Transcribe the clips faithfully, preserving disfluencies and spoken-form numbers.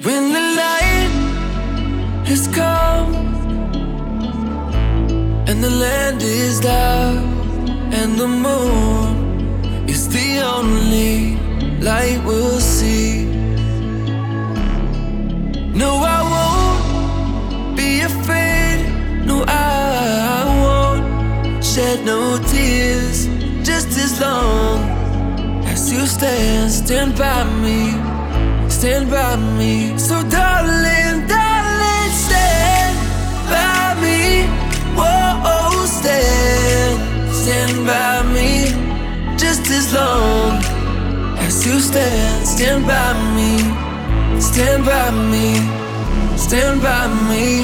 When the light has come and the land is dark and the moon is the only light we'll see. No, I won't be afraid. No, I won't shed no tears. Just as long as you stand, stand by me, stand by me. So darling, darling, stand by me. Whoa, stand, stand by me. Just as long as you stand, stand by me, stand by me, stand by me.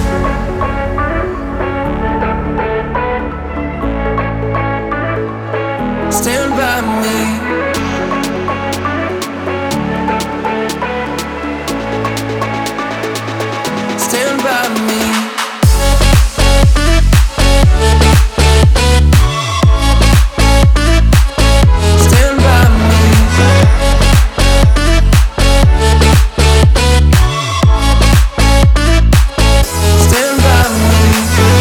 Stand by me. Stand by me. Stand by me. Stand by me.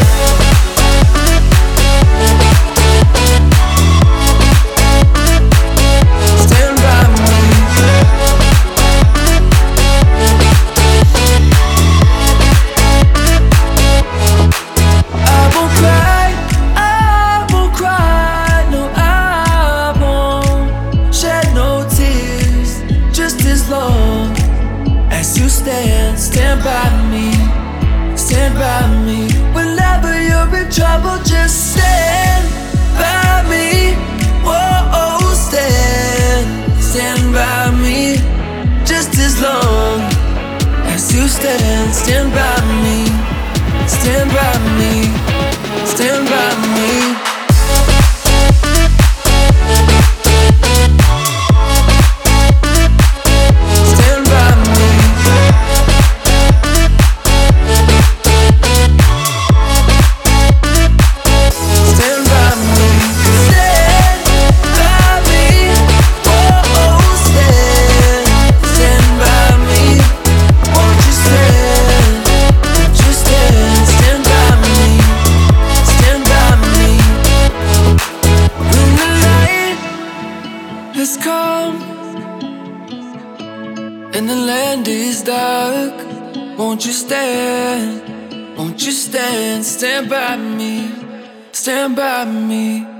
Stand by me. I won't cry, I won't cry, no, I won't shed no tears. Just as long as you stand, stand by me, stand by me. Whenever you're in trouble, just stand by me. Whoa, stand, stand by me. Just as long as you stand, stand by me, stand by me, stand by me. Stand by me. Stand by me. Stand by me. Whoa, stand, stand by me. Won't you stand? Won't you stand? Stand by me. Stand by me. When the light has come and the land is dark, won't you stand? Won't you stand? Stand by me. Stand by me.